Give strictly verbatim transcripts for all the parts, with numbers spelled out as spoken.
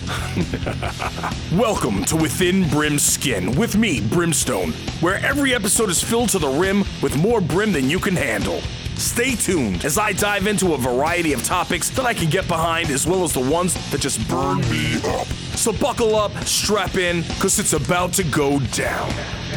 Welcome to Within Brim's Skin with me, Brimstone, where every episode is filled to the rim with more brim than you can handle. Stay tuned as I dive into a variety of topics that I can get behind, as well as the ones that just burn me up. So buckle up, strap in, because it's about to go down.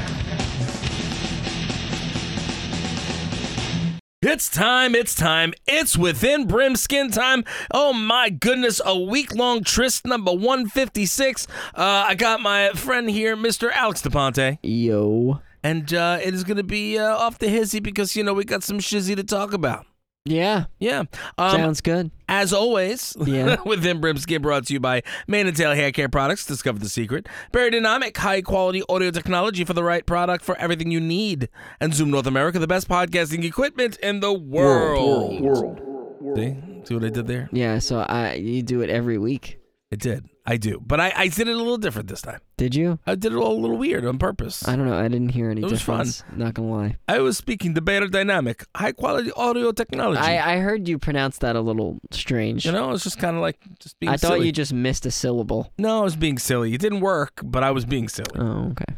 It's time, it's time, it's Within Brim Skin time. Oh my goodness, a week-long tryst number one fifty-six. Uh, I got my friend here, Mister Alex DePonte. Yo. And uh, it is going to be uh, off the hizzy because, you know, we got some shizzy to talk about. Yeah. Yeah. Um, Sounds good. As always, Yeah. Within Brim Skin brought to you by Mane and Tail Hair Care Products. Discover the secret. Bariadynamic, high-quality audio technology for the right product for everything you need. And Zoom North America, the best podcasting equipment in the world. World, world, world. See? See what I did there? Yeah, so I you do it every week. I did. I do. But I, I did it a little different this time. Did you? I did it all a little weird on purpose. I don't know. I didn't hear any It was difference. Not gonna lie. I was speaking the Bariadynamic, high-quality audio technology. I, I heard you pronounce that a little strange. You know, it's just kind of like just being I thought silly. you just missed a syllable. No, I was being silly. It didn't work, but I was being silly. Oh, okay.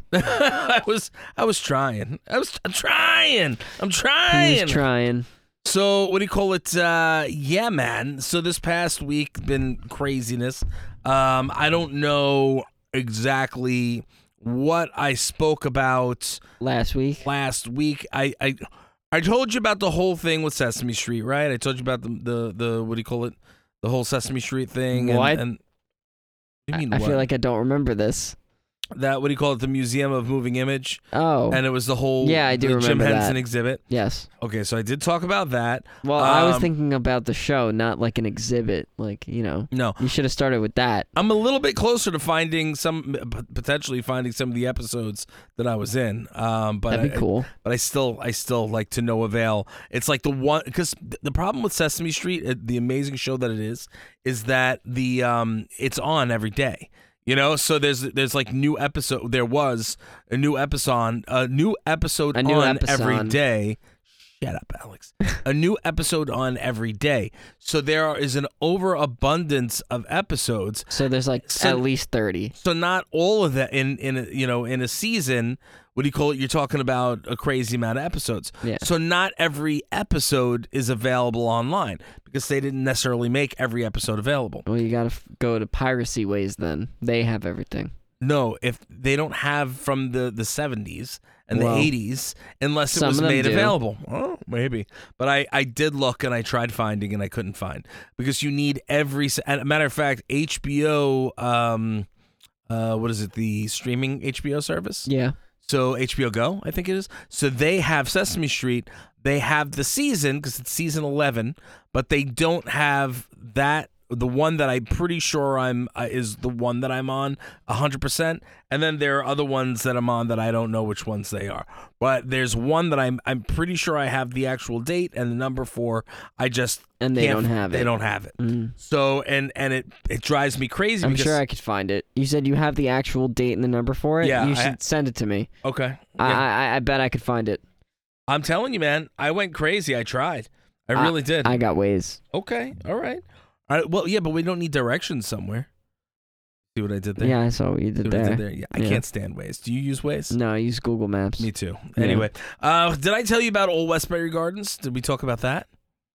I was I was trying. I was I'm trying. I'm He trying. was trying. So, what do you call it? Uh, yeah, man. So this past week been craziness. Um, I don't know exactly what I spoke about Last week. last week. I I I told you about the whole thing with Sesame Street, right? I told you about the the, the what do you call it? The whole Sesame Street thing. And, What? and what do you mean I, I what? feel like I don't remember this. that what do you call it? The Museum of Moving Image. Oh. And it was the whole Yeah, I do the Jim remember Henson that. exhibit. Yes. Okay, so I did talk about that. Well, I was Um, thinking about the show, not like an exhibit. Like, you know, No, you should have started with that. I'm a little bit closer to finding some, potentially finding some of the episodes that I was in. Um, but That'd be I, cool. But I still, I still like to no avail. It's like the one because the problem with Sesame Street, uh, the amazing show that it is, is that the um, it's on every day. You know, so there's there's like new episode. There was a new episode, a new episode A new on episode. every day. Shut up, Alex. A new episode on every day. So there is an overabundance of episodes. So there's like So- at least thirty. So not all of that in in a, you know in a season. What do you call it? You're talking about a crazy amount of episodes. Yeah. So not every episode is available online because they didn't necessarily make every episode available. Well, you gotta f- go to Piracy Ways then. They have everything. No, if they don't have from the, the seventies and Well, the eighties, unless it some was of them made do. available. Oh, maybe. But I, I did look and I tried finding and I couldn't find because you need every. s- And a matter of fact, H B O, um, uh, what is it? The streaming H B O service. Yeah. So H B O Go, I think it is. So they have Sesame Street. They have the season because it's season eleven, but they don't have that. The one that I'm pretty sure I'm uh, is the one that I'm on one hundred percent. And then there are other ones that I'm on that I don't know which ones they are. But there's one that I'm I'm pretty sure I have the actual date and the number for. I just And they can't- don't have They it. don't have it. Mm. So and and it it drives me crazy. I'm because, sure I could find it. You said you have the actual date and the number for it? Yeah, You I- should send it to me. Okay. I, Yeah. I I bet I could find it. I'm telling you, man. I went crazy. I tried. I really did. I got ways. Okay, all right. All right. Well, yeah, but we don't need directions somewhere. See what I did there? Yeah, I saw what you See did what I there. did there? Yeah, I Yeah. can't stand Waze. Do you use Waze? No, I use Google Maps. Me too. Yeah. Anyway, uh, did I tell you about Old Westbury Gardens? Did we talk about that?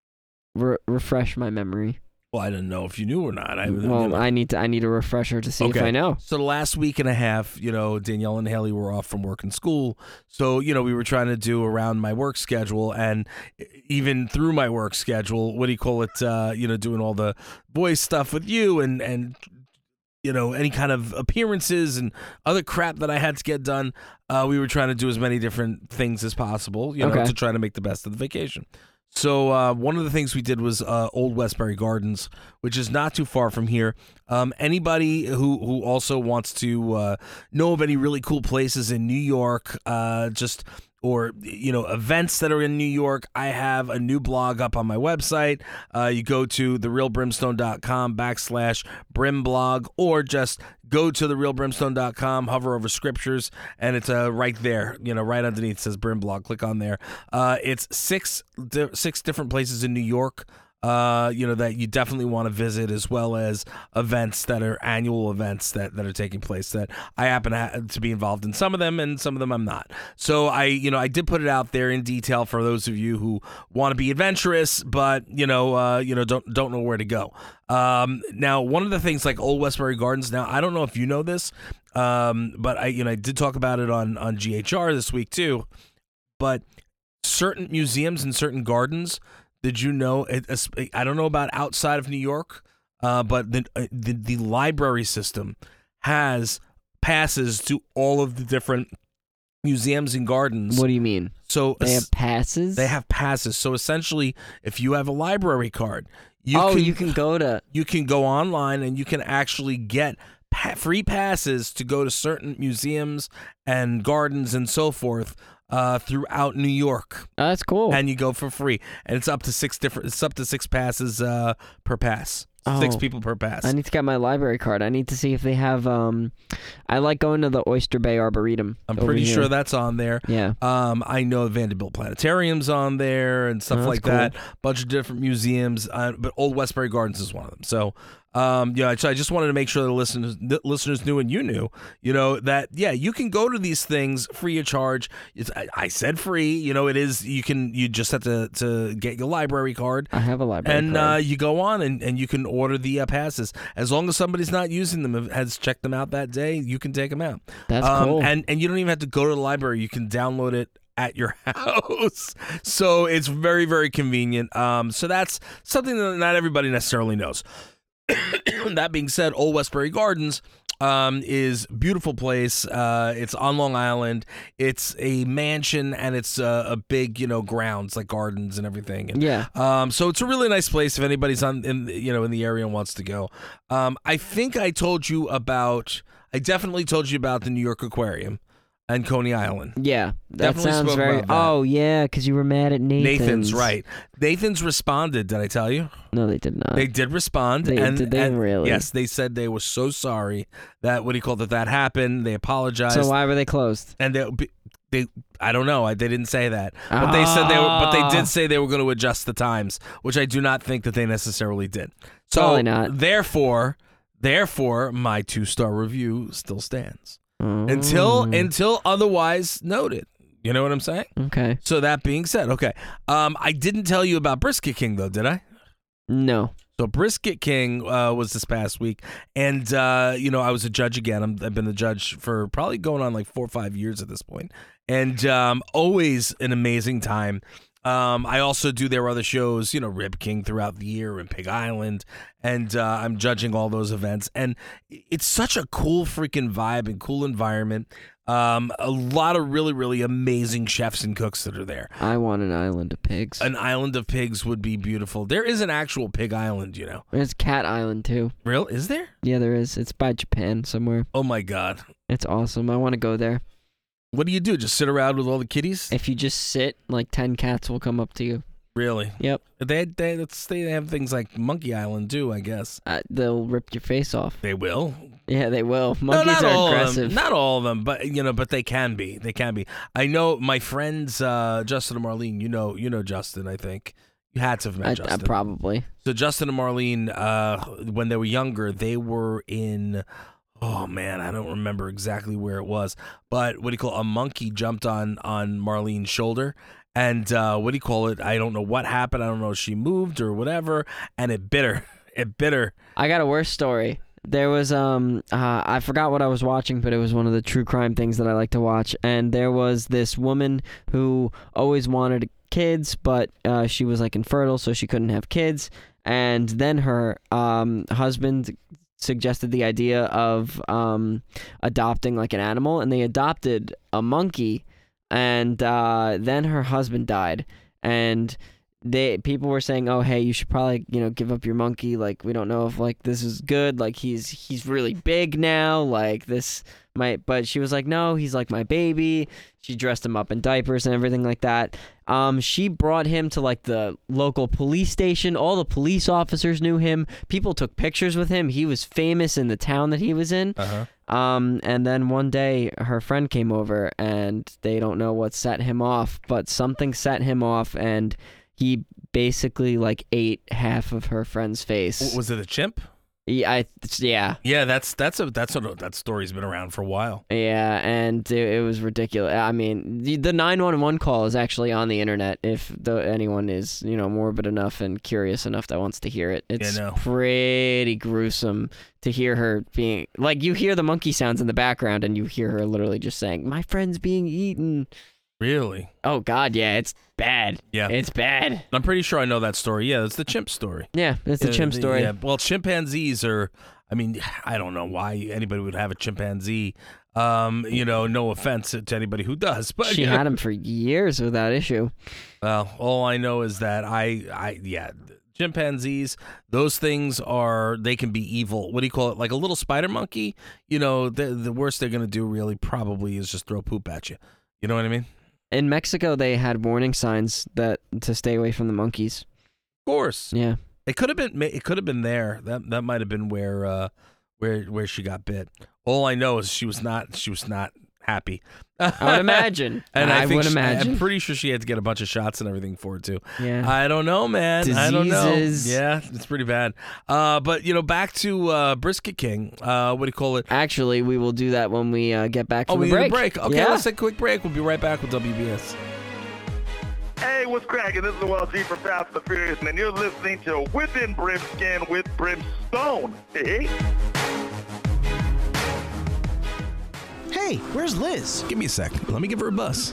Re- refresh my memory. Well, I didn't know if you knew or not. I, well, you know. I need to. I need a refresher to see if Okay. I know. So the last week and a half, you know, Danielle and Haley were off from work and school. So, you know, we were trying to do around my work schedule and even through my work schedule, what do you call it? Uh, you know, doing all the voice stuff with you and, and, you know, any kind of appearances and other crap that I had to get done. Uh, we were trying to do as many different things as possible, you know, Okay. to try to make the best of the vacation. So uh, one of the things we did was uh, Old Westbury Gardens, which is not too far from here. Um, anybody who, who also wants to uh, know of any really cool places in New York, uh, just or you know events that are in New York, I have a new blog up on my website. Uh, you go to therealbrimstone.com backslash brimblog, or just go to therealbrimstone dot com, hover over scriptures, and it's uh, right there. You know, right underneath it says brimblog. Click on there. Uh, it's six di- six different places in New York. uh, you know, that you definitely want to visit, as well as events that are annual events that, that are taking place that I happen to, ha- to be involved in some of them, and some of them I'm not. So I, you know, I did put it out there in detail for those of you who want to be adventurous, but, you know, uh, you know, don't, don't know where to go. Um, now, one of the things like Old Westbury Gardens, now, I don't know if you know this, um, but I, you know, I did talk about it on, on G H R this week too, but certain museums and certain gardens, did you know, it, I don't know about outside of New York, uh, but the, the the library system has passes to all of the different museums and gardens. What do you mean? So They have passes? They have passes. So essentially, if you have a library card, you oh, can, you can go to... you can go online and you can actually get pa- free passes to go to certain museums and gardens and so forth uh, throughout New York. Oh, that's cool. And you go for free, and it's up to six different. It's up to six passes uh, per pass. Oh, six people per pass. I need to get my library card. I need to see if they have. Um, I like going to the Oyster Bay Arboretum. I'm over pretty here. sure that's on there. Yeah. Um, I know Vanderbilt Planetarium's on there and stuff Oh, that's like cool. that. Bunch of different museums, uh, but Old Westbury Gardens is one of them. So, um, yeah, so I just wanted to make sure the listeners, the listeners knew, and you knew, you know, that yeah, you can go to these things free of charge. It's, I, I said free. You know, it is. You can. You just have to to get your library card. I have a library And card. uh, you go on and, and you can order the uh, passes. As long as somebody's not using them, has checked them out that day, you can take them out. That's um, cool. And, and you don't even have to go to the library. You can download it at your house. So it's very, very convenient. Um, so that's something that not everybody necessarily knows. That being said, Old Westbury Gardens um, is a beautiful place. Uh, it's on Long Island. It's a mansion, and it's uh, a big, you know, grounds like gardens and everything. And, yeah. um, so it's a really nice place if anybody's on in you know in the area and wants to go. Um, I think I told you about. I definitely told you about the New York Aquarium and Coney Island. Yeah. That Definitely sounds spoke very. about that. Oh yeah, because you were mad at Nathan's. Nathan's right. Nathan's responded. Did I tell you? No, they did not. They did respond. They- and, did they and really? Yes, they said they were so sorry that what do you call that that happened. They apologized. so why were they closed? and they, they, I don't know. I, they didn't say that, but they said they were. But they Ah. did say they were going to adjust the times, which I do not think that they necessarily did. So Probably not. Therefore, therefore, my two-star review still stands until Oh. until otherwise noted. You know what I'm saying? Okay. So that being said, okay. Um, I didn't tell you about Brisket King though, did I? No. So Brisket King uh, was this past week, and uh, you know I was a judge again. I'm, I've been the judge for probably going on like four or five years at this point, and um, always an amazing time. Um, I also do their other shows, you know, Rib King throughout the year and Pig Island, and uh, I'm judging all those events, and it's such a cool freaking vibe and cool environment. Um, a lot of really, really amazing chefs and cooks that are there. I want an island of pigs. An island of pigs would be beautiful. There is an actual pig island, you know. There's Cat Island too. Real? Is there? Yeah, there is. It's by Japan somewhere. Oh my God. It's awesome. I want to go there. What do you do? Just sit around with all the kitties? If you just sit, like ten cats will come up to you. Really? Yep. They they that's, they have things like Monkey Island too, I guess. Uh, they'll rip your face off. They will. Yeah, they will. No, Monkeys not are all aggressive. of them. Not all of them, but you know, but they can be. They can be. I know my friends uh, Justin and Marlene. You know, you know Justin. I think you had to have met I, Justin. I probably. So Justin and Marlene, uh, when they were younger, they were in. Oh man, I don't remember exactly where it was, but what do you call it? A monkey jumped on on Marlene's shoulder, and uh, what do you call it? I don't know what happened. I don't know if she moved or whatever, and it bit her. It bit her. I got a worse story. There was um uh, I forgot what I was watching, but it was one of the true crime things that I like to watch. And there was this woman who always wanted kids, but uh, she was like infertile, so she couldn't have kids. And then her um husband suggested the idea of um adopting like an animal, and they adopted a monkey. And uh, then her husband died, and they people were saying, oh hey, you should probably, you know, give up your monkey, like we don't know if like this is good, like he's he's really big now, like this might. But she was like, no, he's like my baby. She dressed him up in diapers and everything like that. Um she brought him to like the local police station. All the police officers knew him. People took pictures with him. He was famous in the town that he was in. Uh-huh. Um, and then one day her friend came over, and they don't know what set him off, but something set him off, and he basically like ate half of her friend's face. W- Was it a chimp? Yeah, I, yeah, Yeah, that's that's a that's a that story's been around for a while. yeah, and it, it was ridiculous. I mean, the, the nine one one call is actually on the internet if the, anyone is, you know, morbid enough and curious enough that wants to hear it. It's Yeah, no. pretty gruesome to hear her being, like, you hear the monkey sounds in the background and you hear her literally just saying, "My friend's being eaten." Really? Oh, God, yeah, it's bad. Yeah. It's bad. I'm pretty sure I know that story. Yeah, it's the chimp story. Yeah, it's the Yeah, chimp the- story. Yeah, well, chimpanzees are. I mean, I don't know why anybody would have a chimpanzee. Um, you know, no offense to anybody who does, but She had him for years without issue. well, all I know is that I, I, yeah, chimpanzees. Those things are. They can be evil. What do you call it? Like a little spider monkey. You know, the the worst they're gonna do really probably is just throw poop at you. You know what I mean? In Mexico, they had warning signs that to stay away from the monkeys. Of course. Yeah. It could have been. It could have been there. That that might have been where uh, where where she got bit. All I know is she was not. She was not happy. I would imagine. and I, I think would she- imagine. I'm pretty sure she had to get a bunch of shots and everything for it too. Yeah. I don't know, man. I don't know. Diseases. Yeah, it's pretty bad. Uh, but you know, back to uh, Brisket King. Uh, what do you call it? Actually, we will do that when we uh, get back Oh, from we the need break. a break. Okay, yeah. let's take a quick break. We'll be right back with W B S. Hey, what's cracking? This is Will G from Fast and the Furious, and you're listening to Within Brimskin with Brimstone. Hey, Hey, where's Liz? Give me a sec. Let me give her a buzz.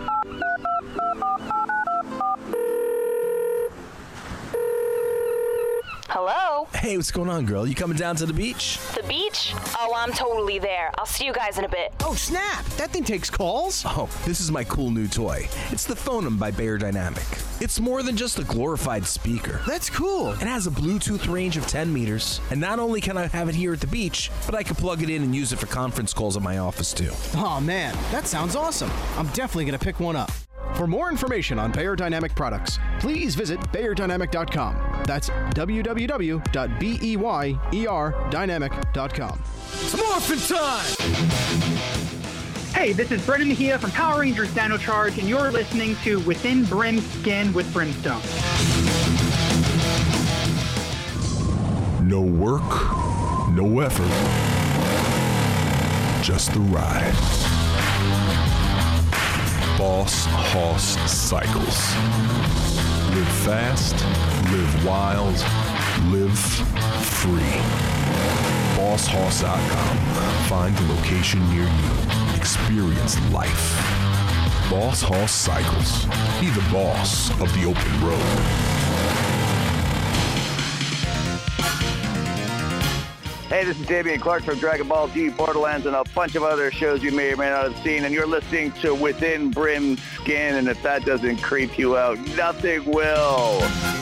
Hello? Hey, what's going on, girl? You coming down to the beach? The beach? Oh, I'm totally there. I'll see you guys in a bit. Oh, snap! That thing takes calls? Oh, this is my cool new toy. It's the Phonem by Beyerdynamic. It's more than just a glorified speaker. That's cool. It has a Bluetooth range of ten meters, and not only can I have it here at the beach, but I can plug it in and use it for conference calls at my office too. Oh, man, that sounds awesome. I'm definitely going to pick one up. For more information on Beyerdynamic products, please visit Beyerdynamic dot com. That's w w w dot beyer dynamic dot com. It's morphin' time! Hey, this is Brendan Mejia from Power Rangers Dino Charge, and you're listening to Within Brim Skin with Brimstone. No work, no effort, just the ride. Boss Hoss Cycles. Live fast, live wild, live free. boss hoss dot com. Find the location near you. Experience life. Boss Hoss Cycles. Be the boss of the open road. Hey, this is Damian Clark from Dragon Ball Z, Borderlands, and a bunch of other shows you may or may not have seen, and you're listening to Within Brim Skin, and if that doesn't creep you out, nothing will.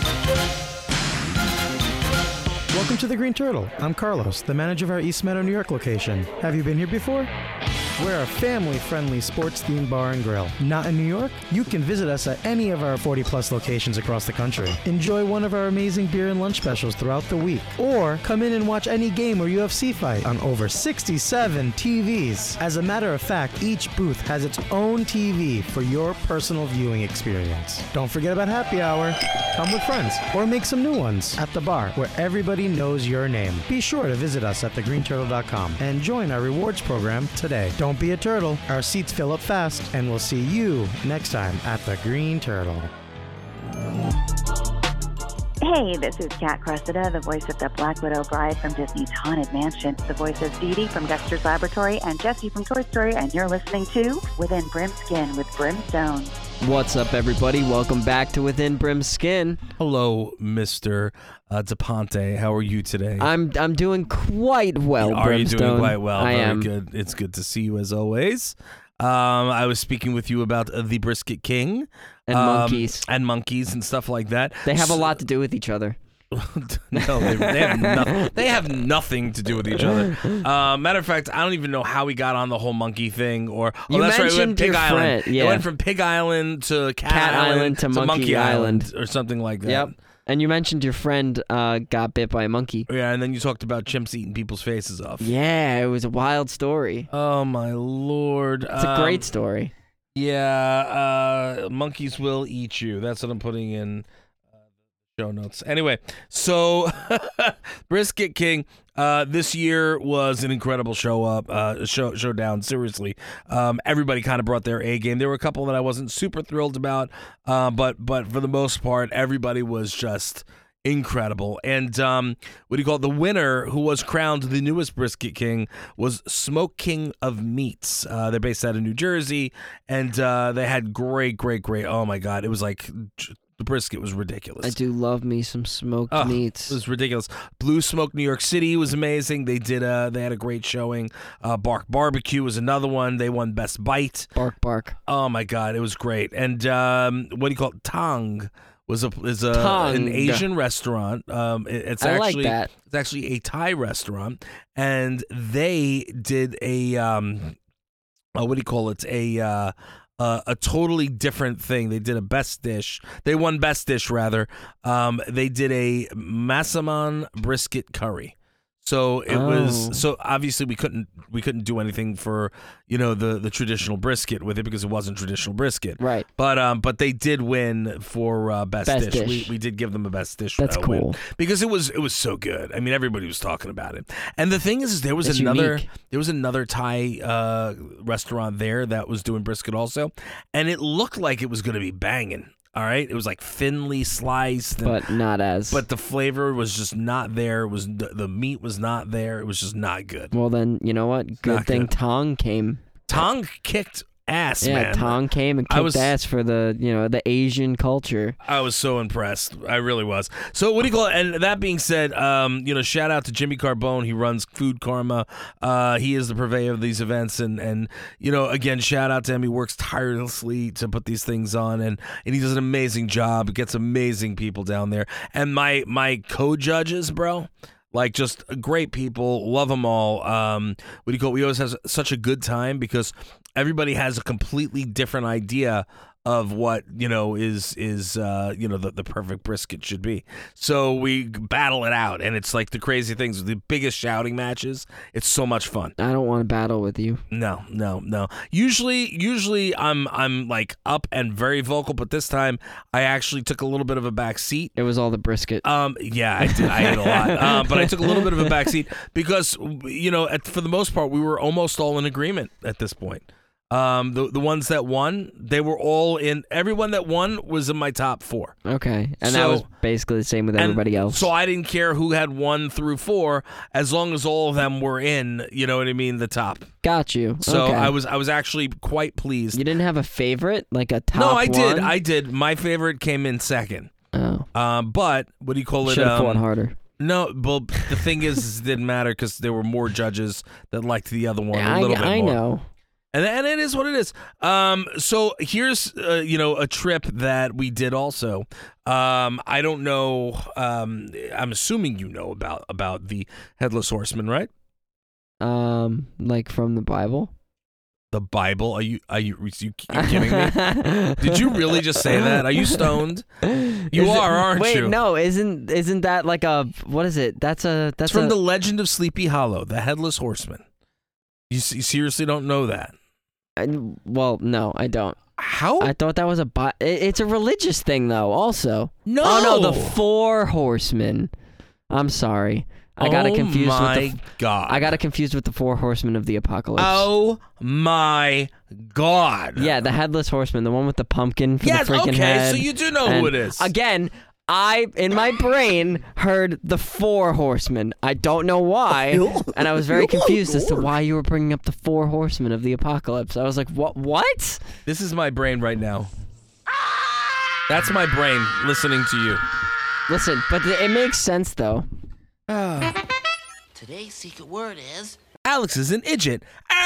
Welcome to the Green Turtle. I'm Carlos, the manager of our East Meadow, New York location. Have you been here before? We're a family-friendly sports-themed bar and grill. Not in New York? You can visit us at any of our forty-plus locations across the country. Enjoy one of our amazing beer and lunch specials throughout the week. Or come in and watch any game or U F C fight on over sixty-seven T Vs. As a matter of fact, each booth has its own T V for your personal viewing experience. Don't forget about happy hour. Come with friends or make some new ones at the bar where everybody knows your name. Be sure to visit us at the green turtle dot com and join our rewards program today. Don't be a turtle. Our seats fill up fast, and we'll see you next time at the Green Turtle. Hey, this is Kat Cressida, the voice of the Black Widow Bride from Disney's Haunted Mansion, the voice of Dee Dee from Dexter's Laboratory, and Jessie from Toy Story, and you're listening to Within Brimskin with Brimstone. What's up, everybody? Welcome back to Within Brim Skin. Hello, Mister Uh, DePonte. How are you today? I'm I'm doing quite well, Are Brimstone. you doing quite well? I Very am. good. It's good to see you as always. Um, I was speaking with you about uh, the Brisket King And um, monkeys. and monkeys and stuff like that. They have a So- lot to do with each other. no, they, they have nothing. They have nothing to do with each other. Uh, matter of fact, I don't even know how we got on the whole monkey thing. Or oh, You that's right, we went mentioned Pig your Island. friend, yeah. It went from Pig Island to Cat, Cat Island, Island to Monkey Monkey Island. Island. or something like that. Yep. And you mentioned your friend uh, got bit by a monkey. Yeah, and then you talked about chimps eating people's faces off. Yeah, it was a wild story. Oh my lord! It's a great story. Yeah, uh, monkeys will eat you. That's what I'm putting in uh, show notes. Anyway, so Brisket King. Uh, this year was an incredible show up, uh, show showdown. Seriously, um, everybody kind of brought their A game. There were a couple that I wasn't super thrilled about, uh, but but for the most part, everybody was just incredible. And um, what do you call it? The winner, who was crowned the newest Brisket King, was Smoke King of Meats. Uh, they're based out of New Jersey, and uh, they had great, great, great. Oh my God, it was like. The brisket was ridiculous. I do love me some smoked oh, meats. It was ridiculous. Blue Smoke New York City was amazing. They did. Uh, they had a great showing. Uh, Bark Barbecue was another one. They won Best Bite. Bark Bark. Oh my God, it was great. And um, what do you call it? Tong was a is a Tong. an Asian restaurant. Um, it, it's I actually like that. It's actually a Thai restaurant, and they did a um, uh, what do you call it? A uh, Uh, a totally different thing. They did a best dish. They won best dish, rather. Um, they did a Massaman brisket curry. So it Oh. was so obviously we couldn't we couldn't do anything for you know the, the traditional brisket with it because it wasn't traditional brisket. Right. But um but they did win for uh, best, Best dish. dish. We we did give them a best dish. That's uh, win cool. because it was it was so good. I mean everybody was talking about it. And the thing is, is there was It's another unique. there was another Thai uh, restaurant there that was doing brisket also, and it looked like it was going to be banging. All right, it was like thinly sliced, and, But not as. but the flavor was just not there. It was the, the meat was not there. It was just not good. well, then, you know what? Good Not thing good. Tong came. Tong kicked ass, Yeah, man. Tong came and I kicked was- ass for the, you know, the Asian culture. I was so impressed. I really was. So what do you call it? And that being said, um, you know, shout out to Jimmy Carbone. He runs Food Karma. Uh, he is the purveyor of these events, and and you know, again, shout out to him. He works tirelessly to put these things on, and and he does an amazing job. He gets amazing people down there. And my my co-judges, bro. Like, just great people, love them all. Um, what do you call it? We always have such a good time because everybody has a completely different idea of what, you know, is, is uh, you know, the, the perfect brisket should be. So we battle it out, and it's like the crazy things, the biggest shouting matches. It's so much fun. I don't want to battle with you. No, no, no. Usually, usually I'm I'm like up and very vocal, but this time I actually took a little bit of a back seat. It was all the brisket. Um, yeah, I did. I ate a lot, um, but I took a little bit of a back seat because you know, at, for the most part, we were almost all in agreement at this point. Um, the the ones that won, they were all in. Everyone that won was in my top four. Okay, and So- that was basically the same with And everybody else. So I didn't care who had one through four, as long as all of them were in. You know what I mean? The top. Got you. So okay. I was I was actually quite pleased. You didn't have a favorite, like a top no, I did. one? I did. My favorite came in second. Oh. Um, but what do you call it? Should have um, fought harder. No, well, the thing is, it didn't matter because there were more judges that liked the other one I, a little bit I more. know. And, and it is what it is. Um, so here's, uh, you know, a trip that we did also. Um, I don't know. Um, I'm assuming you know about, about the Headless Horseman, right? Um, like from the Bible. The Bible? Are you, are you, are you, you kidding me? Did you really just say that? Are you stoned? You Is it- are, aren't wait, you? no, isn't isn't that like a what is it? That's a that's It's from a, the Legend of Sleepy Hollow, the Headless Horseman. You, s- you seriously don't know that? I- well, no, I don't. How? I thought that was a bi- it- it's a religious thing though. Also, No. oh no, the four horsemen. I'm sorry, I got it Oh confused my with the. f- God. I got it confused with the four horsemen of the apocalypse. Oh my God. Yeah, the headless horseman, the one with the pumpkin for Yes, the freaking okay, head. so you do know And who it is. Again, I, in my brain, heard the four horsemen. I don't know why, and I was very confused as to why you were bringing up the four horsemen of the apocalypse. I was like, what? What? This is my brain right now. That's my brain listening to you. Listen, but th- it makes sense, though. Today's secret word is... Alex is an idiot.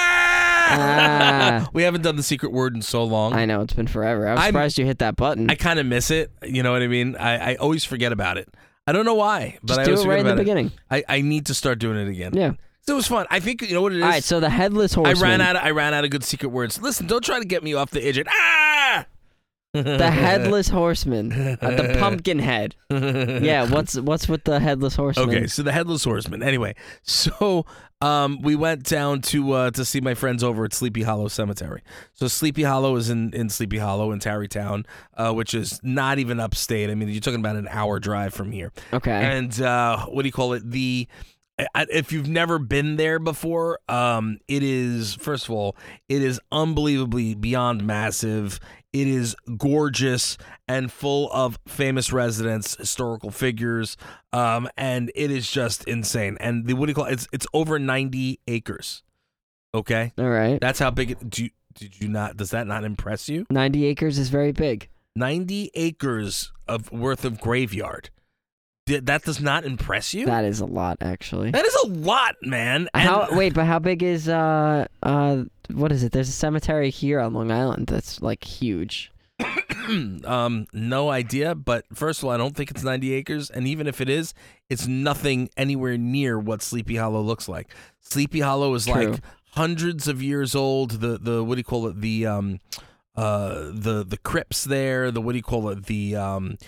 Ah. We haven't done the secret word in so long. I know, it's been forever. I was I'm- surprised you hit that button. I kind of miss it. You know what I mean? I, I always forget about it. I don't know why, but Just I do always it right forget in the about beginning. it. I, I need to start doing it again. Yeah. So it was fun. I think, you know what it is? All right, so the headless I horseman. ran out of, I ran out of good secret words. Listen, don't try to get me off the idiot. Ah! The Headless Horseman. Uh, the pumpkin head. Yeah, what's what's with the Headless Horseman? Okay, so the Headless Horseman. Anyway, so um, we went down to uh, to see my friends over at Sleepy Hollow Cemetery. So Sleepy Hollow is in, in Sleepy Hollow in Tarrytown, uh, which is not even upstate. I mean, you're talking about an hour drive from here. Okay. And uh, what do you call it? The If you've never been there before, um, it is, first of all, it is unbelievably beyond massive. It is gorgeous and full of famous residents, historical figures, um, and it is just insane. And the, what do you call it? It's, it's over ninety acres. Okay? All right. That's how big it, do you, did you not, does that not impress you? ninety acres is very big. ninety acres of worth of graveyard. That does not impress you? That is a lot, actually. That is a lot, man. And how? Wait, but how big is uh uh what is it? There's a cemetery here on Long Island that's like huge. um, no idea. But first of all, I don't think it's ninety acres, and even if it is, it's nothing anywhere near what Sleepy Hollow looks like. Sleepy Hollow is True. like hundreds of years old. The the what do you call it? The um, uh, the the crypts there. The what do you call it? The um.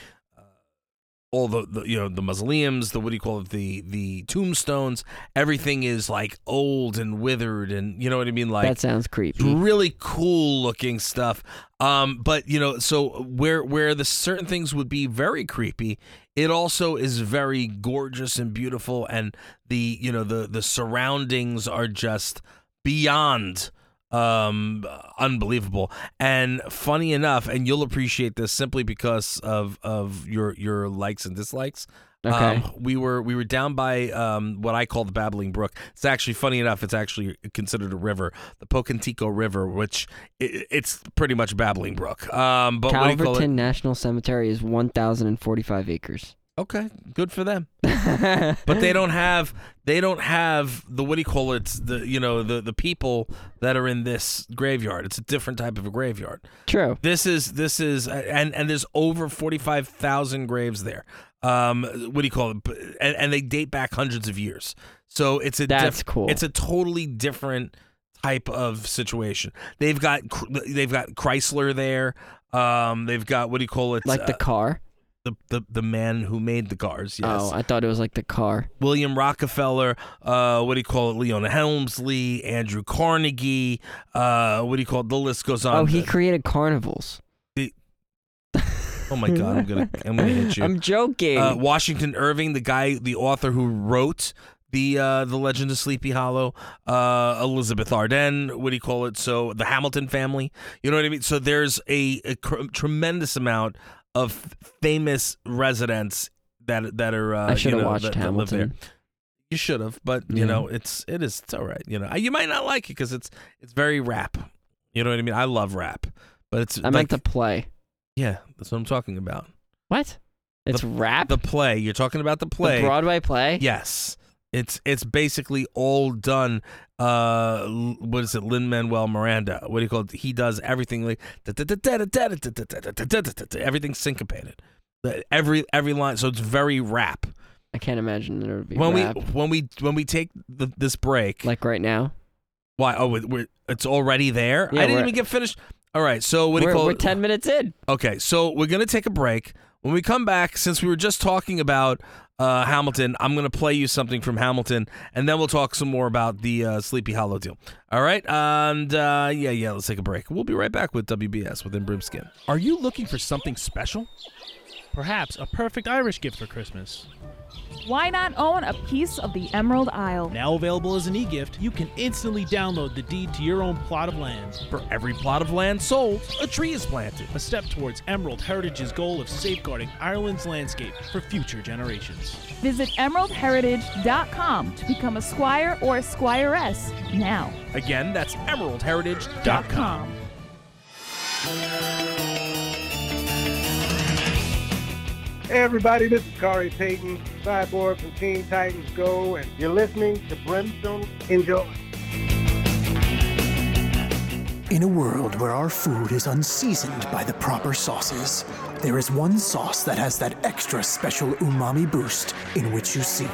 all the, the you know the mausoleums, the what do you call it, the the tombstones, everything is like old and withered, and you know what I mean, like that sounds creepy. Really cool looking stuff. Um, but you know, so where where the certain things would be very creepy, it also is very gorgeous and beautiful, and the you know the the surroundings are just beyond um unbelievable. And funny enough, and you'll appreciate this simply because of of your your likes and dislikes, okay um, we were we were down by um what I call the Babbling Brook. It's actually, funny enough, it's actually considered a river, the Pocantico River, which it, it's pretty much Babbling Brook. Um but what do you call it? Calverton National Cemetery is one thousand forty-five acres. Okay, good for them. But they don't have they don't have the what do you call it, the you know the the people that are in this graveyard. It's a different type of a graveyard. True. This is this is and and there's over forty-five thousand graves there. Um what do you call it? And, and they date back hundreds of years. So it's a That's diff- cool. It's a totally different type of situation. They've got they've got Chrysler there. Um they've got what do you call it? Like the uh, car? The, the the man who made the cars, yes. Oh, I thought it was like the car. William Rockefeller, uh, what do you call it? Leona Helmsley, Andrew Carnegie, uh, what do you call it? The list goes on. Oh, he created carnivals. The, oh my God, I'm gonna I'm gonna hit you. I'm joking. Uh, Washington Irving, the guy, the author who wrote the uh, the Legend of Sleepy Hollow, uh, Elizabeth Arden, what do you call it? So the Hamilton family, you know what I mean? So there's a, a cr- tremendous amount of famous residents that that are uh, I should have you know, watched that, that live Hamilton. there. You should have, but you Yeah. know it's it is it's all right. You know you might not like it because it's it's very rap. You know what I mean? I love rap, but it's I like, meant the play. yeah, that's what I'm talking about. What? It's rap? The play. You're talking about the play. The Broadway play? Yes. It's it's basically all done. Uh, l- what is it? Lin-Manuel Miranda. What do you call it? He does everything like everything's syncopated. The- Every every line. So it's very rap. I can't imagine there would be When rap. we when we when we take the, this break, Like right now? why? Oh, it- we're, it's already there. Yeah, I didn't we're- even get finished. All right. So what do you We're, call we're it? ten minutes in. Okay, so we're going to take a break. When we come back, since we were just talking about uh, Hamilton, I'm going to play you something from Hamilton, and then we'll talk some more about the uh, Sleepy Hollow deal. All right? And, uh, yeah, yeah, let's take a break. We'll be right back with W B S Within Brimskin. Are you looking for something special? Perhaps a perfect Irish gift for Christmas. Why not own a piece of the Emerald Isle? Now available as an e-gift, you can instantly download the deed to your own plot of land. For every plot of land sold, a tree is planted. A step towards Emerald Heritage's goal of safeguarding Ireland's landscape for future generations. Visit emerald heritage dot com to become a squire or a squiress now. Again, that's emerald heritage dot com. Hey everybody, this is Corey Payton, Cyborg from Teen Titans Go, and you're listening to Brimstone. Enjoy. In a world where our food is unseasoned by the proper sauces, there is one sauce that has that extra special umami boost in which you seek.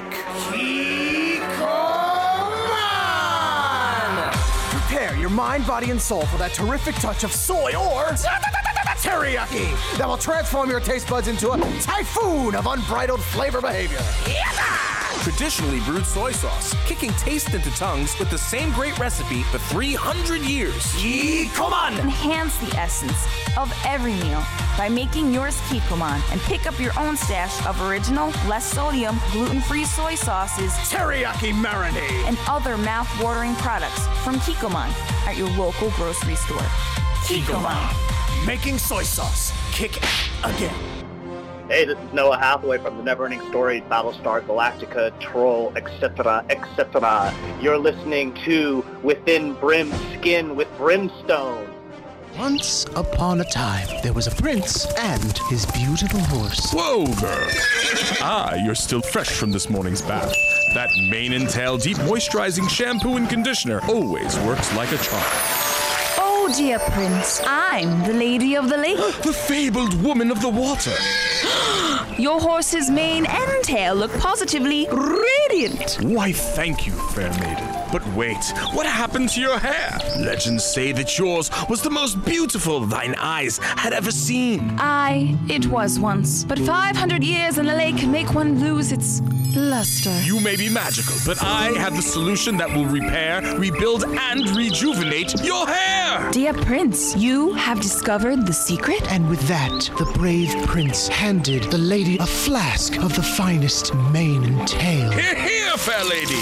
Prepare your mind, body, and soul for that terrific touch of soy or teriyaki that will transform your taste buds into a typhoon of unbridled flavor behavior. Traditionally brewed soy sauce, kicking taste into tongues with the same great recipe for three hundred years. Kikkoman! Enhance the essence of every meal by making yours Kikkoman and pick up your own stash of original, less sodium, gluten-free soy sauces, teriyaki marinade, and other mouth-watering products from Kikkoman at your local grocery store. Kikkoman. Making soy sauce kick again. Hey, this is Noah Hathaway from the Neverending Story, Battlestar Galactica, Troll, et cetera, et cetera. You're listening to Within Brim's Skin with Brimstone. Once upon a time, there was a prince and his beautiful horse. Whoa, girl. Ah, you're still fresh from this morning's bath. That mane and tail deep moisturizing shampoo and conditioner always works like a charm. Oh, dear Prince, I'm the Lady of the Lake. The fabled woman of the water. Your horse's mane and tail look positively radiant. Why, thank you, fair maiden. But wait, what happened to your hair? Legends say that yours was the most beautiful thine eyes had ever seen. Aye, it was once. But five hundred years in the lake can make one lose its luster. You may be magical, but I have the solution that will repair, rebuild, and rejuvenate your hair! Dear Prince, you have discovered the secret? And with that, the brave prince handed the lady a flask of the finest mane and tail. Here, here, fair lady!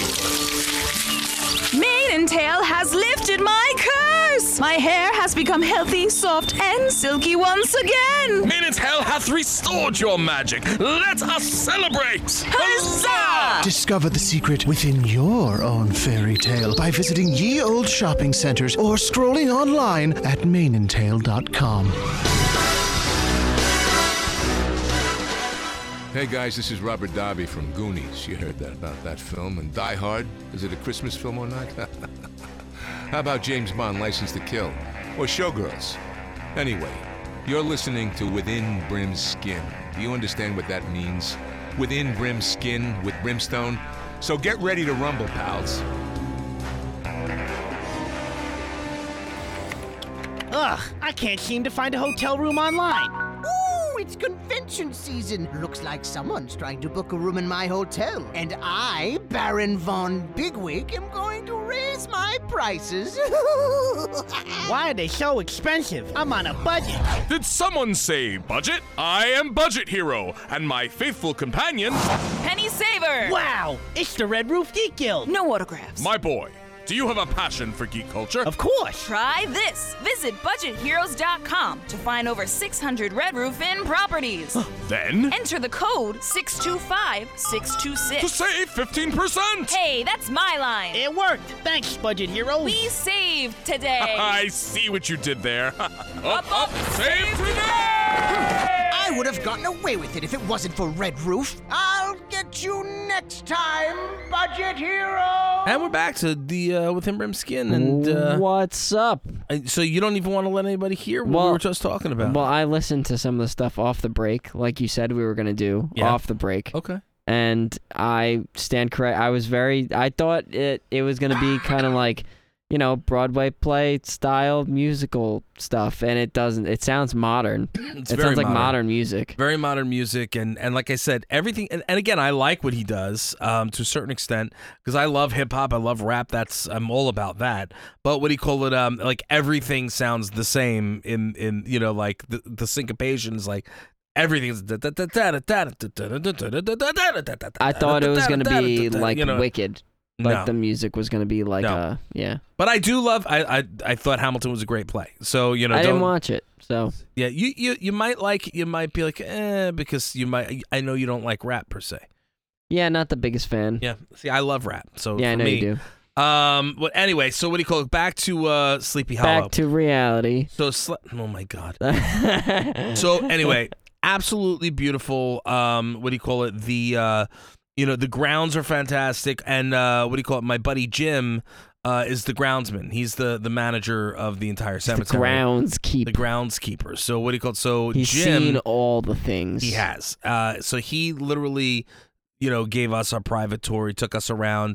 Mane and tail has lifted my curse! My hair has become healthy, soft, and silky once again! Mane and tail hath restored your magic. Let us celebrate! Huzzah! Discover the secret within your own fairy tale by visiting ye old shopping centers or scrolling online at mane and tail dot com. Hey guys, this is Robert Darby from Goonies. You heard that about that film. And Die Hard, is it a Christmas film or not? How about James Bond, License to Kill? Or Showgirls? Anyway, you're listening to Within Brim's Skin. Do you understand what that means? Within Brim's Skin with Brimstone? So get ready to rumble, pals. Ugh, I can't seem to find a hotel room online. Ooh, it's convention season. Looks like someone's trying to book a room in my hotel. And I, Baron Von Bigwig, am going to raise my prices. Why are they so expensive? I'm on a budget. Did someone say budget? I am Budget Hero, and my faithful companion... Penny Saver! Wow, it's the Red Roof Geek Guild. No autographs. My boy. Do you have a passion for geek culture? Of course. Try this. Visit budget heroes dot com to find over six hundred Red Roof Inn properties. Then? Enter the code six two five six two six. To save fifteen percent! Hey, that's my line. It worked. Thanks, Budget Heroes. We saved today. I see what you did there. up, up, up, save today! I would have gotten away with it if it wasn't for Red Roof. I'll get you next time, Budget Hero! And we're back to the uh, Within Brim's Skin. And uh, what's up? So you don't even want to let anybody hear what well, we were just talking about? Well, I listened to some of the stuff off the break, like you said we were going to do, Yeah. off the break. Okay. And I stand correct. I was very, I thought it, it was going to be kind of like, you know, Broadway play style musical stuff, and it doesn't. It sounds modern. It's it very sounds like modern. modern music. Very modern music, and, and like I said, everything. And, and again, I like what he does um, to a certain extent because I love hip hop, I love rap. That's I'm all about that. But what do you call it? Um, like everything sounds the same in in you know like the the syncopations like. Everything's. I thought it was gonna be like you know, Wicked. Like no. the music was gonna be like No. uh yeah. But I do love. I, I I thought Hamilton was a great play. So you know, I don't, didn't watch it. So yeah, you, you you might like. You might be like, eh, because you might. I know you don't like rap per se. yeah, not the biggest fan. Yeah. See, I love rap. So Yeah, I for know me, you do. Um. Well, anyway, so what do you call it? Back to uh, Sleepy Hollow. Back to reality. So, sl- oh my God. So anyway, absolutely beautiful. Um. What do you call it? The uh, you know, the grounds are fantastic, and uh, what do you call it? My buddy Jim. Uh, is the groundsman. He's the, the manager of the entire cemetery. The groundskeeper. The groundskeeper. So what do you call it? So He's Jim, seen all the things. He has. Uh, so he literally, you know, gave us our private tour. He took us around,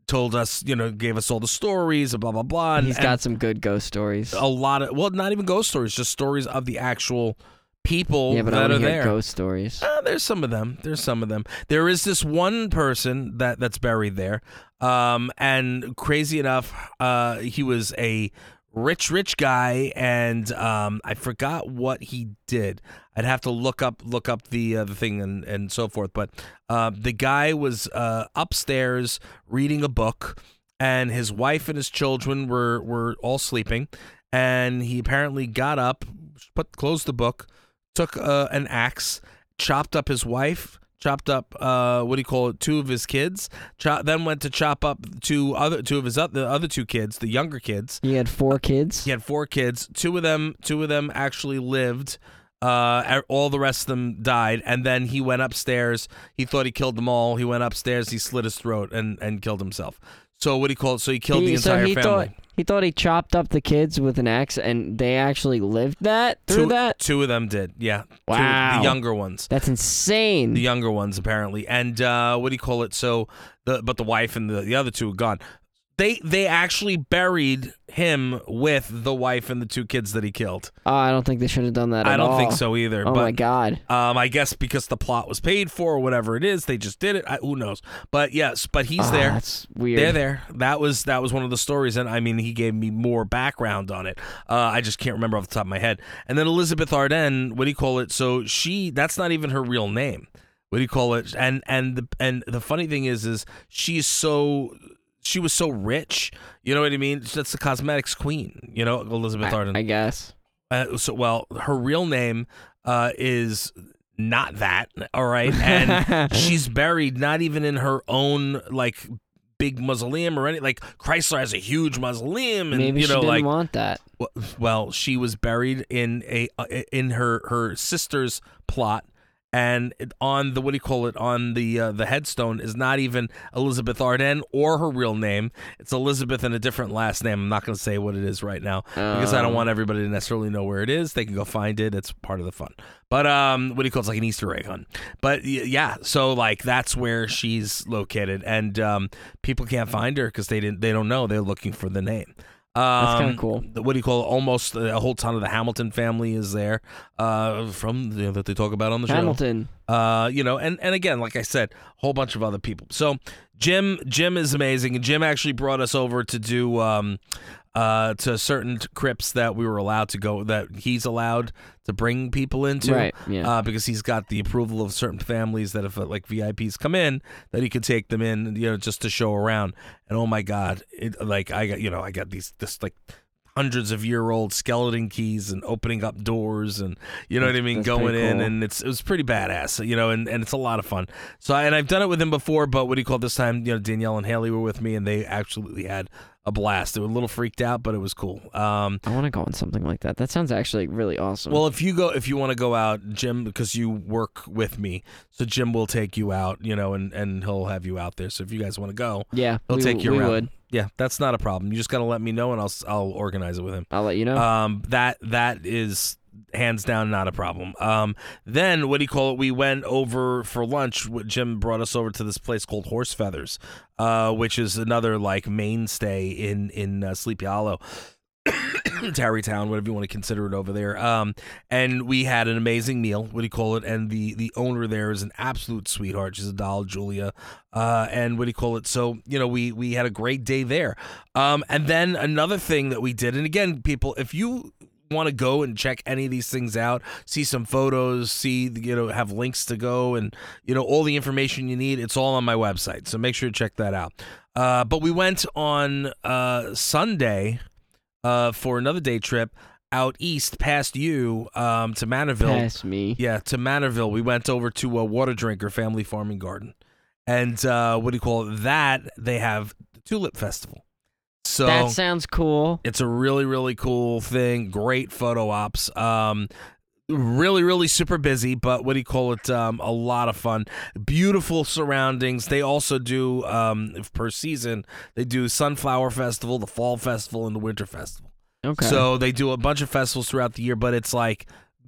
told us, you know, gave us all the stories, blah, blah, blah. And, He's got some good ghost stories. A lot of, well, not even ghost stories, just stories of the actual people yeah, but that I are hear there. Ghost stories. Uh, there's some of them. There's some of them. There is this one person that, that's buried there. Um, and crazy enough, uh, he was a rich, rich guy, and um, I forgot what he did. I'd have to look up look up the uh, the thing and, and so forth. But uh, the guy was uh, upstairs reading a book, and his wife and his children were, were all sleeping. And he apparently got up, put closed the book, took uh, an axe, chopped up his wife, chopped up uh, what do you call it, two of his kids. Chop, then went to chop up two other two of his other, the other two kids, the younger kids. He had four kids. He had four kids. Two of them, two of them actually lived. Uh, all the rest of them died, and then he went upstairs. He thought he killed them all. He went upstairs. He slit his throat and, and killed himself. So what do you call it? So he killed he, the entire so he family. Thought, he thought he chopped up the kids with an axe, and they actually lived that through two, that? Two of them did, yeah. Wow. Two, the younger ones. That's insane. The younger ones, apparently. And uh, what do you call it? So, the but the wife and the, the other two are gone. They they actually buried him with the wife and the two kids that he killed. Oh, I don't think they should have done that at I don't all. think so either. Oh, but, my God. Um, I guess because the plot was paid for or whatever it is, they just did it. I, who knows? But yes, but he's Oh, there. that's weird. They're there. That was that was one of the stories, and I mean, he gave me more background on it. Uh, I just can't remember off the top of my head. And then Elizabeth Arden, what do you call it? So she, that's not even her real name. What do you call it? And and the and the funny thing is, is she's so. She was so rich, you know what I mean? That's the cosmetics queen, you know, Elizabeth I, Arden. I guess. Uh, so, well, her real name uh, is not that, all right? And she's buried not even in her own, like, big mausoleum or anything. Like, Chrysler has a huge mausoleum. And, Maybe you know, she didn't like, want that. Well, she was buried in a uh, in her, her sister's plot. And on the, what do you call it, on the uh, the headstone is not even Elizabeth Arden or her real name. It's Elizabeth and a different last name. I'm not going to say what it is right now because I don't want everybody to necessarily know where it is. They can go find it. It's part of the fun. But um, what do you call it? It's like an Easter egg hunt. But yeah, so like that's where she's located. And um, people can't find her because they didn't. They don't know. They're looking for the name. Um, That's kind of cool. What do you call it? Almost a whole ton of the Hamilton family is there uh, from you know, that they talk about on the show. Hamilton. Uh, you know, and, and again, like I said, a whole bunch of other people. So Jim, Jim is amazing, and Jim actually brought us over to do um, uh, to certain crypts that we were allowed to go, that he's allowed to bring people into, right? Yeah, uh, because he's got the approval of certain families that if uh, like V I Ps come in, that he could take them in, you know, just to show around. And oh my God, it, like I got, you know, I got these this like. hundreds of year old skeleton keys and opening up doors and you know that's, what I mean, that's going in, cool. and it's it was pretty badass, you know, and, and it's a lot of fun. So I, and I've done it with him before, but what do you call it this time? You know, Danielle and Haley were with me, and they absolutely had a blast. They were a little freaked out, but it was cool. Um, I want to go on something like that. That sounds actually really awesome. well, if you go, if you want to go out, Jim, because you work with me, so Jim will take you out, you know, and, and he'll have you out there. So if you guys want to go, yeah, he'll we, take you we around. would. Yeah, that's not a problem. You just got to let me know, and I'll I'll organize it with him. I'll let you know. Um, that that is hands down not a problem. Um, then what do you call it? We went over for lunch. Jim brought us over to this place called Horse Feathers, uh, which is another like mainstay in in uh, Sleepy Hollow. Tarrytown, whatever you want to consider it over there. Um, and we had an amazing meal. What do you call it? And the the owner there is an absolute sweetheart. She's a doll, Julia. Uh, and what do you call it? So you know, we we had a great day there. Um, and then another thing that we did, and again, people, if you want to go and check any of these things out, see some photos, see, you know, have links to go, and you know, all the information you need, it's all on my website. So make sure to check that out. Uh, but we went on uh Sunday. Uh, for another day trip out east past you um, to Manorville. Past me. Yeah, to Manorville. We went over to a Water Drinker Family Farming Garden. And uh, what do you call it? That, they have the Tulip Festival. So that sounds cool. It's a really, really cool thing. Great photo ops. Um, really, really super busy, but what do you call it? Um, a lot of fun. Beautiful surroundings. They also do, um, per season, they do Sunflower Festival, the Fall Festival, and the Winter Festival. Okay. So they do a bunch of festivals throughout the year, but it's like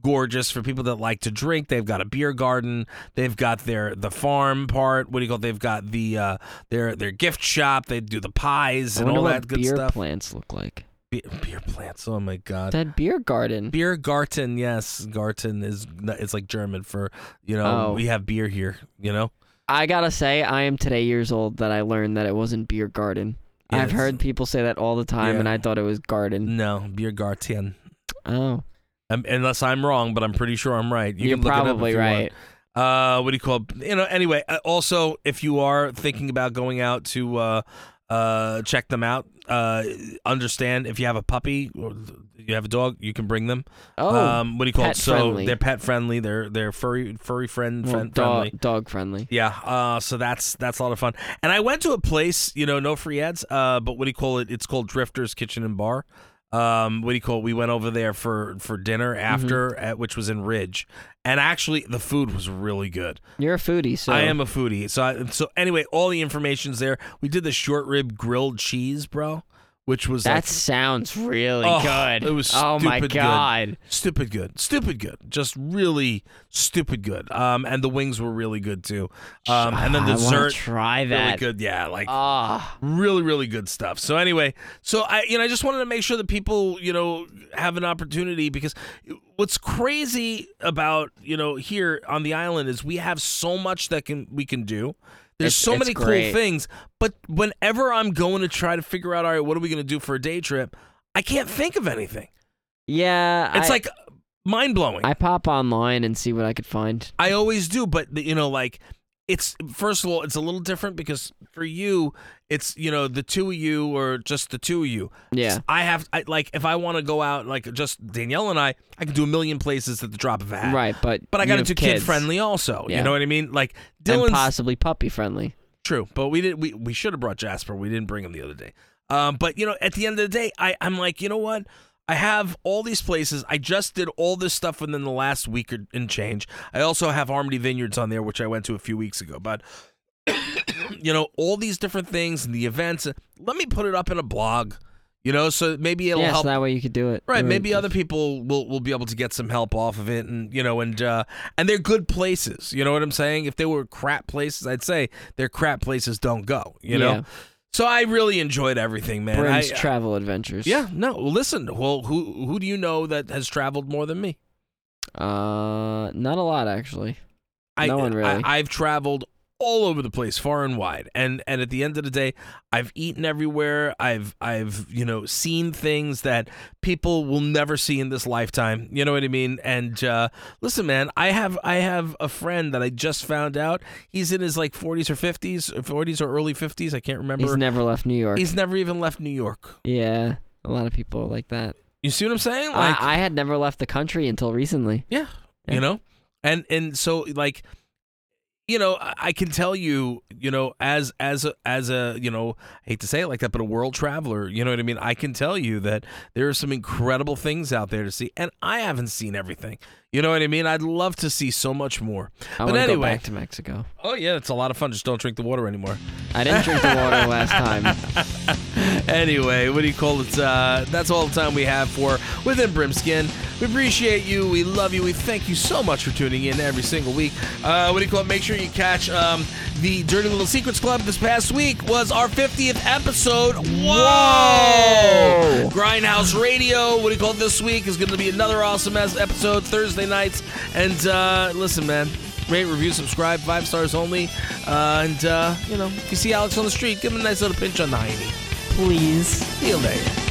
gorgeous for people that like to drink. They've got a beer garden. They've got their the farm part. What do you call it? They've got the uh, their their gift shop. They do the pies I and wonder all what that good beer stuff. plants look like. Be- beer plants. Oh my god. That beer garden. Beer Garten. Yes, Garten is it's like German for you know Oh. we have beer here. You know. I gotta say, I am today years old that I learned that it wasn't beer garden. Yeah, I've it's- heard people say that all the time, Yeah. and I thought it was garden. No, Beer Garten. Oh. Um, unless I'm wrong, but I'm pretty sure I'm right. You You're can look probably it up if you right. Want. Uh, what do you call it? You know? Anyway, uh, also if you are thinking about going out to uh, uh, check them out, uh, understand if you have a puppy or you have a dog, you can bring them. Oh, um, what do you call pet it? So friendly. they're pet friendly. They're they're furry furry friend, Well, friend dog, friendly. dog friendly. Yeah, uh, so that's that's a lot of fun. And I went to a place, you know, no free ads, uh, but what do you call it? It's called Drifter's Kitchen and Bar. Um, what do you call it? We went over there for, for dinner after, Mm-hmm. at, which was in Ridge. And actually, the food was really good. You're a foodie, so I am a foodie. So, I, so anyway, all the information's there. We did the short rib grilled cheese, bro, which was That like, sounds really Oh, good. It was oh my stupid god. good. Stupid good. Stupid good. Just really stupid good. Um, and the wings were really good too. Um, and then I wanna dessert. try Really that. good. Yeah, like Ah. really, really good stuff. So anyway, so I, you know, I just wanted to make sure that people, you know, have an opportunity because what's crazy about, you know, here on the island is we have so much that can we can do. There's It's- so it's many great. cool things, but whenever I'm going to try to figure out, all right, what are we going to do for a day trip? I can't think of anything. Yeah. It's I- like mind blowing. I pop online and see what I could find. I always do, but you know, like it's first of all, it's a little different because for you, it's you know the two of you or just the two of you. Yeah. I have I, like if I want to go out, like just Danielle and I, I can do a million places at the drop of a hat. Right, but But I you got to have do kids. kid friendly also. Yeah. You know what I mean? Like And Dylan's possibly puppy friendly. true, but we did we we should have brought Jasper. We didn't bring him the other day. Um, but you know, at the end of the day, I I'm like, you know what? I have all these places. I just did all this stuff within the last week or, and change. I also have Harmony Vineyards on there, which I went to a few weeks ago. But you know, all these different things and the events. Let me put it up in a blog. You know, so maybe it'll Yeah, help. so that way you could do it. Right, Or maybe just- other people will, will be able to get some help off of it, and you know, and uh, and they're good places. You know what I'm saying? If they were crap places, I'd say they're crap places. Don't go. You know. Yeah. So I really enjoyed everything, man. Brim's I, travel adventures. yeah, no. Well, listen. Well, who who do you know that has traveled more than me? Uh, not a lot actually. I, No one really. I, I've traveled all over the place, far and wide, and and at the end of the day, I've eaten everywhere. I've I've you know seen things that people will never see in this lifetime. You know what I mean? And uh, listen, man, I have I have a friend that I just found out. He's in his like forties or fifties, forties or early fifties. I can't remember. He's never left New York. He's never even left New York. Yeah, a lot of people are like that. You see what I'm saying? Like, I, I had never left the country until recently. Yeah, Yeah. you know, and and so like, you know, I, I can tell you, you know, as as a as a you know, I hate to say it like that, but a world traveler, you know what I mean. I can tell you that there are some incredible things out there to see, and I haven't seen everything. You know what I mean? I'd love to see so much more. I but want to anyway, go back to Mexico. oh yeah, it's a lot of fun. Just don't drink the water anymore. I didn't drink the water last time. Anyway, what do you call it? Uh, that's all the time we have for Within Brimskin. We appreciate you. We love you. We thank you so much for tuning in every single week. Uh, what do you call it? Make sure you catch um, the Dirty Little Secrets Club. This past week was our fiftieth episode. Whoa! Grindhouse Radio. What do you call it? This week is going to be another awesome ass episode Thursday nights. And uh, listen, man. Rate, review, subscribe, five stars only. Uh, and, uh, you know, if you see Alex on the street, give him a nice little pinch on the hiney. Please. See you later.